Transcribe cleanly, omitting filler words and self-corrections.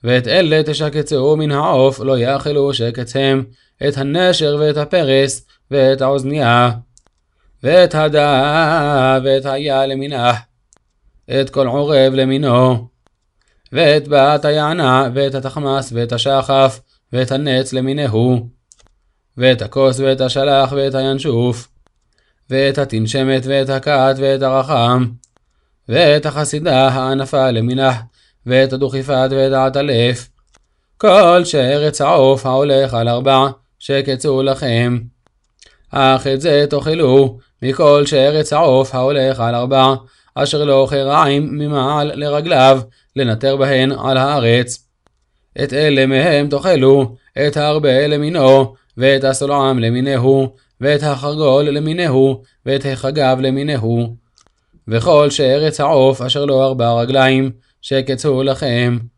ואת אלה תשקצו מן העוף, לא יאכלו שקץ הם, את הנשר ואת הפרס ואת האוזניה, ואת הדא ואת היה למינח, את כל עורב למינו, ואת בת היענה ואת התחמס ואת השחף ואת הנץ למינהו, ואת הכוס ואת השלח ואת הינשוף, ואת התנשמת ואת הכת ואת הרחם, ואת החסידה הענפה למינח, ואת הדוכיפת ואת העטלף, כל שארץ העוף ההולך על 4 שקצו לכם. אך את זה תאכלו מכל שארץ העוף ההולך על 4, אשר לא חרעים ממעל לרגליו, לנטר בהן על הארץ. את אלה מהם תאכלו, את הרבה למינו, ואת הסולעם למינהו, ואת החרגול למינהו, ואת החגב למינהו, וכל שארץ העוף אשר לו 4 רגליים שקצו לכם.